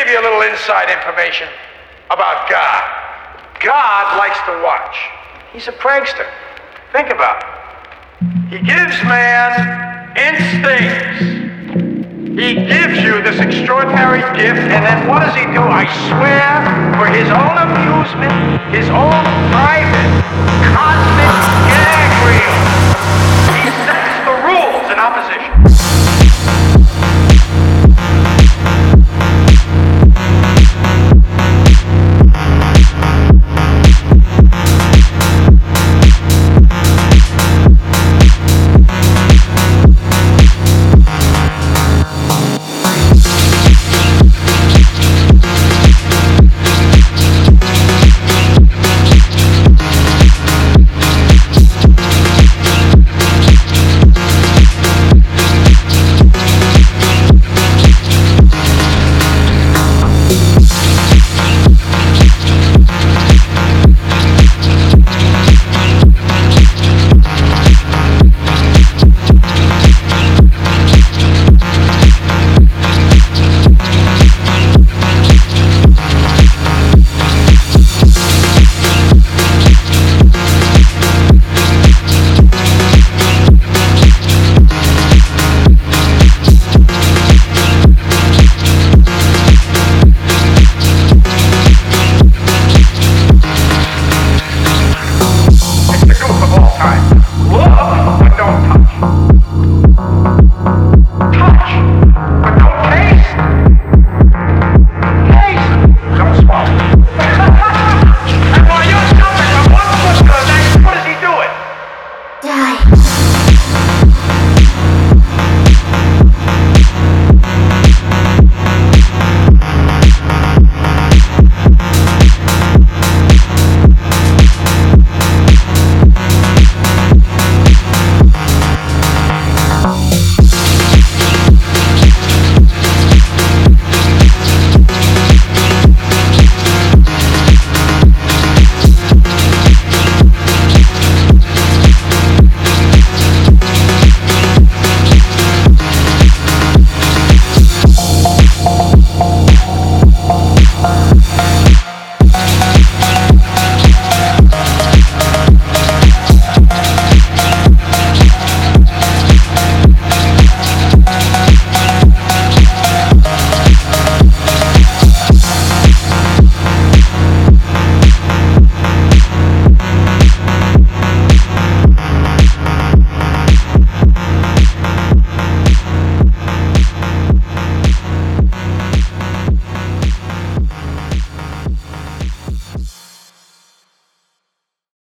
give you a little inside information about God. God likes to watch. He's a prankster. Think about it. He gives man instincts. He gives you this extraordinary gift, and then what does he do? I swear, for his own amusement, his own private, cosmic